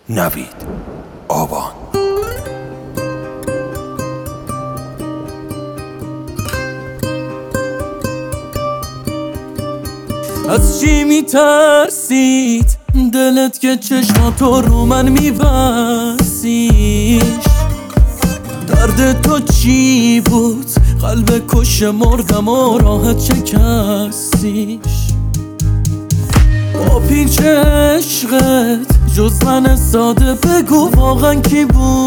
نوید آبان. از چی میترسید دلت که چشماتو رو من میبسیش؟ درد تو چی بود؟ قلب کش مردم و راحت شکستیش. با پیچ عشقت جز من ساده بگو واقعا کی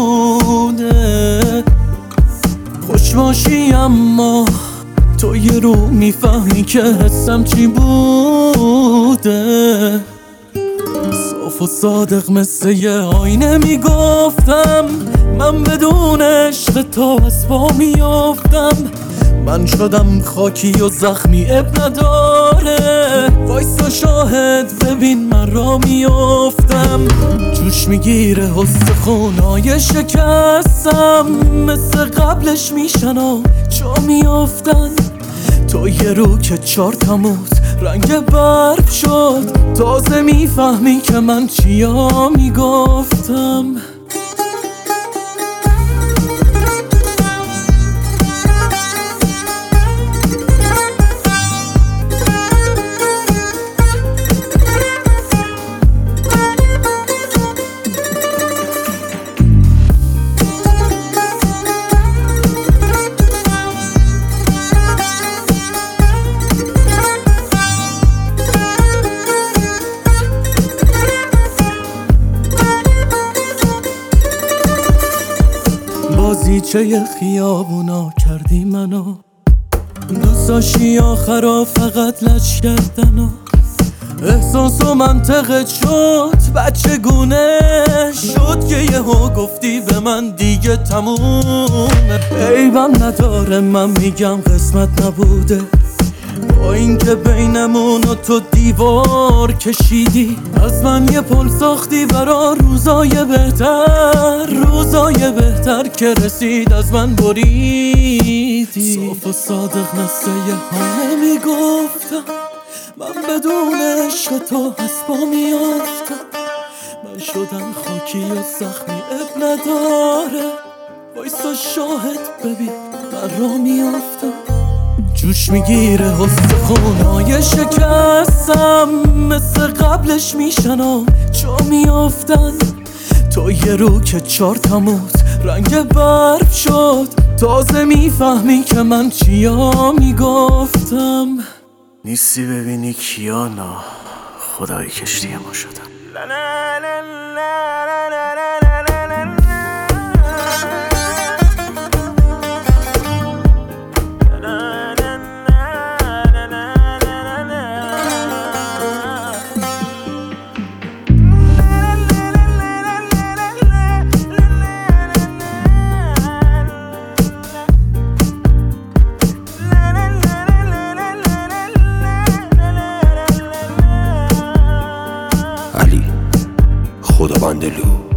بوده؟ خوش باشی اما تو یه رو میفهمی که حسم چی بوده. صاف و صادق مثل یه آینه میگفتم من بدون عشق تو از پا میافتم. من شدم خاکی و زخمی اب نداره، وایسا شاهد ببین من را میافتم. جوش میگیره استخونای شکستم، مثل قبلش میشن و جا میافتن. تو یه رو که 4 تموت رنگ برف شد، تازه میفهمی که من چیا میگفتم. بازیچه خیابونا کردی منو، دوست داشتی آخرا فقط لج کردنو. احساس و منطقت شد بچه گونه شد که یهو گفتی به من دیگه تمومه. عیبم نداره من میگم قسمت نبوده، با اینکه بینمون و تو دیوار کشیدی. از من یه پل ساختی برا روزای بهتر که رسید از من بریدی. صاف و صادق مثل یه حانه میگفتم من بدون عشق تو از پا میافتم. من شدم خاکی و زخمی اب نداره، وایسا شاهد ببین من را میافتم. جوش میگیره استخونای شکستم، مثل قبلش میشن و جا میافتن. تو یه رو که 4 تموت رنگ برف شد، تازه میفهمی که من چیا میگفتم. نیستی ببینی کیانا خدای کشتی ما شدم. علی خدابندلو.